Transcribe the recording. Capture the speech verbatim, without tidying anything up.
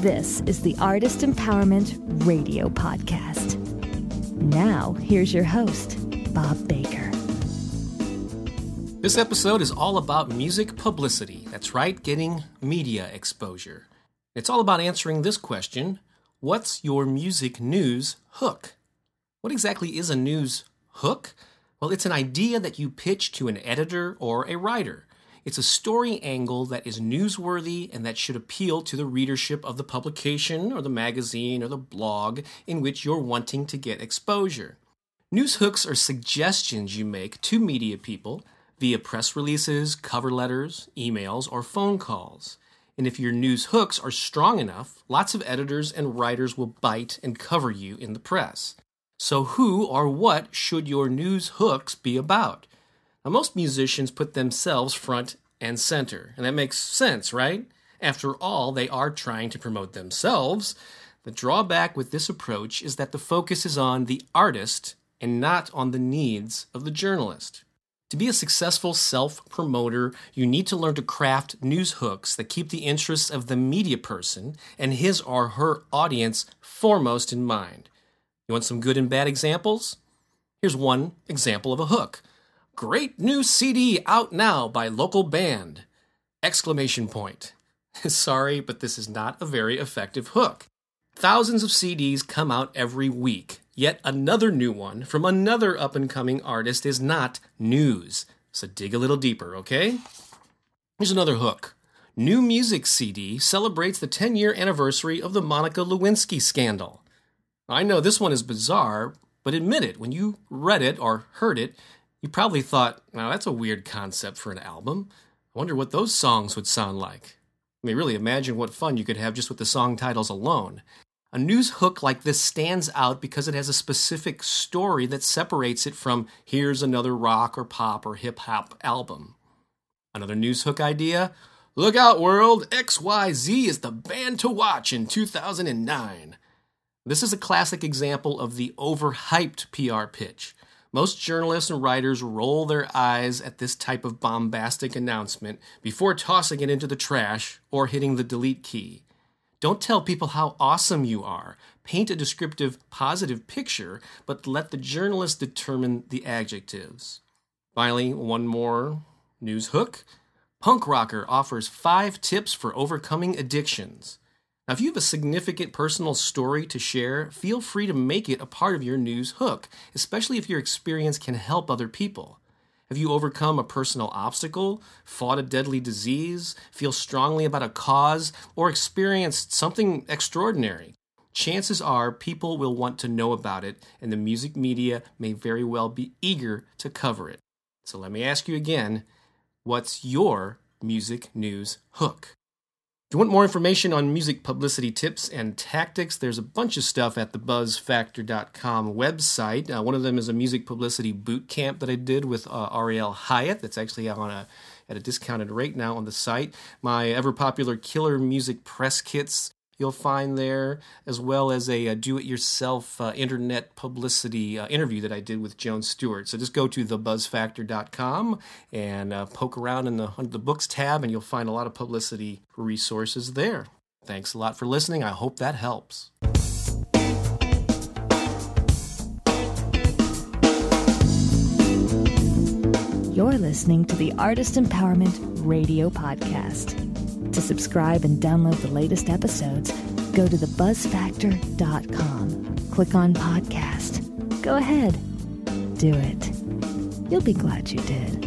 This is the Artist Empowerment Radio Podcast. Now, here's your host, Bob Baker. This episode is all about music publicity. That's right, getting media exposure. It's all about answering this question: what's your music news hook? What exactly is a news hook? Well, it's an idea that you pitch to an editor or a writer. It's a story angle that is newsworthy and that should appeal to the readership of the publication or the magazine or the blog in which you're wanting to get exposure. News hooks are suggestions you make to media people via press releases, cover letters, emails, or phone calls. And if your news hooks are strong enough, lots of editors and writers will bite and cover you in the press. So who or what should your news hooks be about? Now, most musicians put themselves front and center, and that makes sense, right? After all, they are trying to promote themselves. The drawback with this approach is that the focus is on the artist and not on the needs of the journalist. To be a successful self-promoter, you need to learn to craft news hooks that keep the interests of the media person and his or her audience foremost in mind. You want some good and bad examples? Here's one example of a hook. Great new C D out now by local band! Exclamation point. Sorry, but this is not a very effective hook. Thousands of C Ds come out every week. Yet another new one from another up-and-coming artist is not news. So dig a little deeper, okay? Here's another hook. New music C D celebrates the ten-year anniversary of the Monica Lewinsky scandal. I know this one is bizarre, but admit it, when you read it or heard it, you probably thought, now that's a weird concept for an album. I wonder what those songs would sound like. I mean, really imagine what fun you could have just with the song titles alone. A news hook like this stands out because it has a specific story that separates it from here's another rock or pop or hip-hop album. Another news hook idea? Look out, world! X Y Z is the band to watch in two thousand nine. This is a classic example of the overhyped P R pitch. Most journalists and writers roll their eyes at this type of bombastic announcement before tossing it into the trash or hitting the delete key. Don't tell people how awesome you are. Paint a descriptive, positive picture, but let the journalist determine the adjectives. Finally, one more news hook. Punk rocker offers five tips for overcoming addictions. Now, if you have a significant personal story to share, feel free to make it a part of your news hook, especially if your experience can help other people. Have you overcome a personal obstacle, fought a deadly disease, feel strongly about a cause, or experienced something extraordinary? Chances are people will want to know about it, and the music media may very well be eager to cover it. So let me ask you again, what's your music news hook? If you want more information on music publicity tips and tactics, there's a bunch of stuff at the buzz factor dot com website. Uh, one of them is a music publicity boot camp that I did with uh, Ariel Hyatt. That's actually on a, at a discounted rate now on the site. My ever-popular Killer Music press kits you'll find there, as well as a, a do-it-yourself uh, internet publicity uh, interview that I did with Joan Stewart. So just go to the buzz factor dot com and uh, poke around in the, under the books tab, and you'll find a lot of publicity resources there. Thanks a lot for listening. I hope that helps. You're listening to the Artist Empowerment Radio Podcast. To subscribe and download the latest episodes, go to the buzz factor dot com. Click on podcast. Go ahead. Do it. You'll be glad you did.